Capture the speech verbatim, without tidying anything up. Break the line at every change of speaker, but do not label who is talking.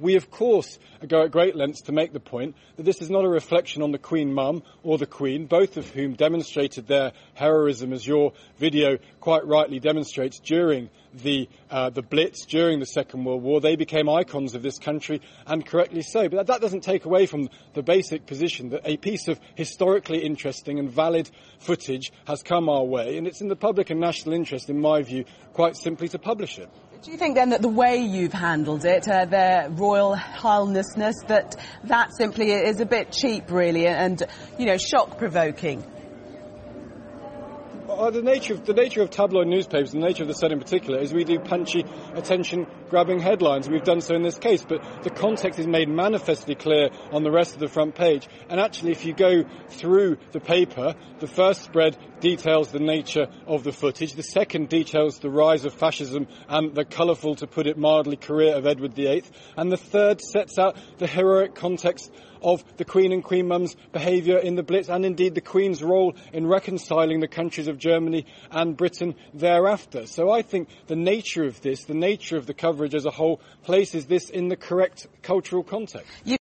We, of course, go at great lengths to make the point that this is not a reflection on the Queen Mum or the Queen, both of whom demonstrated their heroism, as your video quite rightly demonstrates, during the uh, the Blitz, during the Second World War. They became icons of this country, and correctly so. But that doesn't take away from the basic position that a piece of historically interesting and valid footage has come our way, and it's in the public and national interest, in my view, quite simply to publish it.
Do you think then that the way you've handled it, uh, their royal highnessness, that that simply is a bit cheap, really, and, you know, shock-provoking?
Uh, the nature of the nature of tabloid newspapers, the nature of the Sun in particular, is we do punchy, attention-grabbing headlines, and we've done so in this case. But the context is made manifestly clear on the rest of the front page. And actually, if you go through the paper, the first spread details the nature of the footage. The second details the rise of fascism and the colourful, to put it mildly, career of Edward the Eighth. And the third sets out the heroic context of the Queen and Queen Mum's behaviour in the Blitz, and indeed the Queen's role in reconciling the countries of Germany and Britain thereafter. So I think the nature of this, the nature of the coverage as a whole, places this in the correct cultural context. You